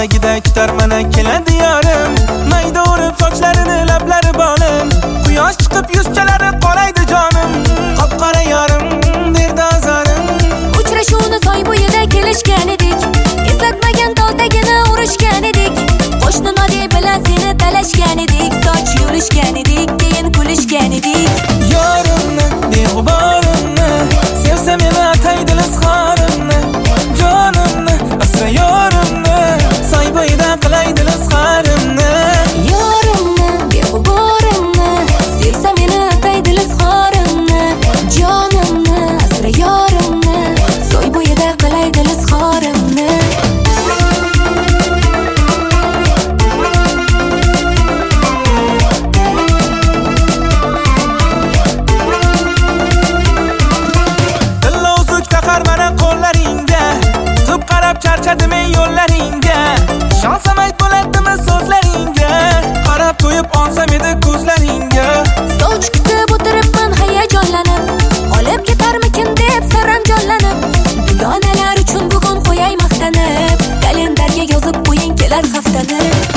tagida kutar mana keladi yorim. Mayda urib sochlarini lablari bolim. Quyosh chiqib yuzchalari qoraydi jonim. Qop-qora yorim berdi azorim. Uchrashuvni soy bo'yida kelishgan edik. Eslatmagan tog'dagini urishgan edik. Qo'shni nodi bilan seni talashgan edik. Soch yulishgan edik, keyin kulishgan edik. Yorimni, beg'uborimni, sevsa meni ataydi izhorimni. Jonimni, asra yorimni, soy bo'yida qilaydi izhorimni. Yorimni, beg'uborimni, sevsa meni ataydi izhorimni. Jonimni, asra yorimni, soy bo'yida qilaydi izhorimni. Charchadim men yo'llaringga, ishonsam ayt bo'ladimi so'zlaringga, qarab to'yib olsam edi ko'zlaringga. Soch kutib o'tiribman hayajonlanib, olib ketarmikin deb saram jonlanib. Dugonalar uchun bugun qo'yay maqtanib, kalendarga yozib qo'ying kelar haftani.